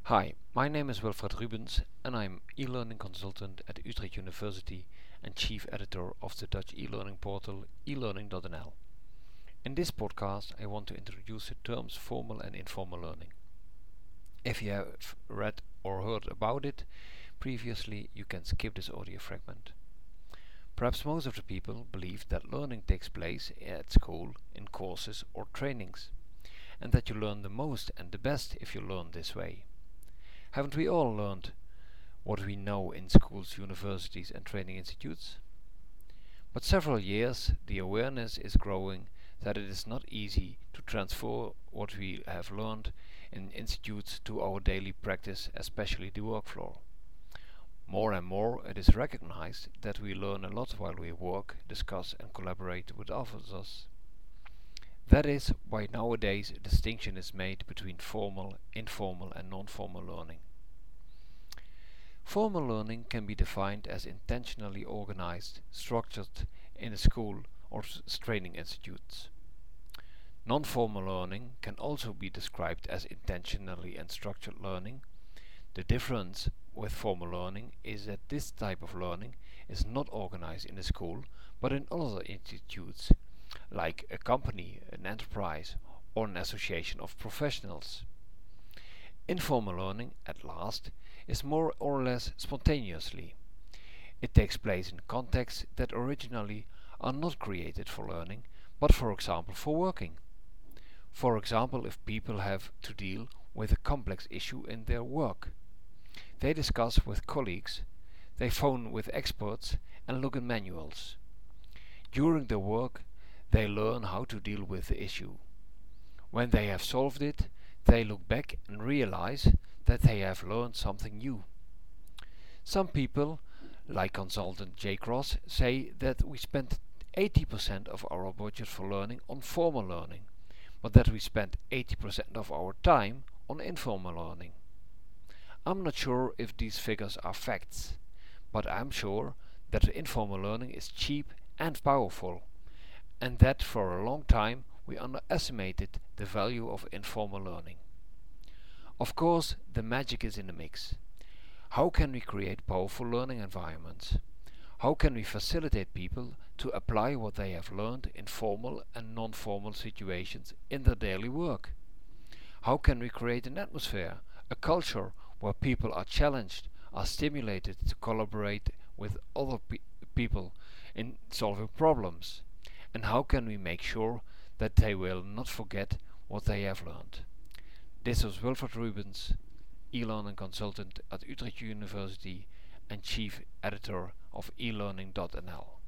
Hi, my name is Wilfred Rubens and I'm e-learning consultant at Utrecht University and chief editor of the Dutch e-learning portal elearning.nl. In this podcast I want to introduce the terms formal and informal learning. If you have read or heard about it previously, you can skip this audio fragment. Perhaps most of the people believe that learning takes place at school in courses or trainings, and that you learn the most and the best if you learn this way. Haven't we all learned what we know in schools, universities and training institutes? But several years the awareness is growing that it is not easy to transfer what we have learned in institutes to our daily practice, especially the work floor. More and more it is recognized that we learn a lot while we work, discuss and collaborate with others. That is why nowadays a distinction is made between formal, informal and non-formal learning. Formal learning can be defined as intentionally organized, structured in a school or training institutes. Non-formal learning can also be described as intentionally and structured learning. The difference with formal learning is that this type of learning is not organized in a school but in other institutes, like a company, an enterprise or an association of professionals. Informal learning, at last, is more or less spontaneously. It takes place in contexts that originally are not created for learning, but for example for working. For example, if people have to deal with a complex issue in their work. They discuss with colleagues, they phone with experts and look in manuals. During their work, they learn how to deal with the issue. When they have solved it, they look back and realize that they have learned something new. Some people, like consultant Jay Cross, say that we spend 80% of our budget for learning on formal learning, but that we spend 80% of our time on informal learning. I'm not sure if these figures are facts, but I'm sure that informal learning is cheap and powerful, and that for a long time we underestimated the value of informal learning. Of course, the magic is in the mix. How can we create powerful learning environments? How can we facilitate people to apply what they have learned in formal and non-formal situations in their daily work? How can we create an atmosphere, a culture where people are challenged, are stimulated to collaborate with other people in solving problems? And how can we make sure that they will not forget what they have learned? This was Wilfred Rubens, e-learning consultant at Utrecht University and chief editor of elearning.nl.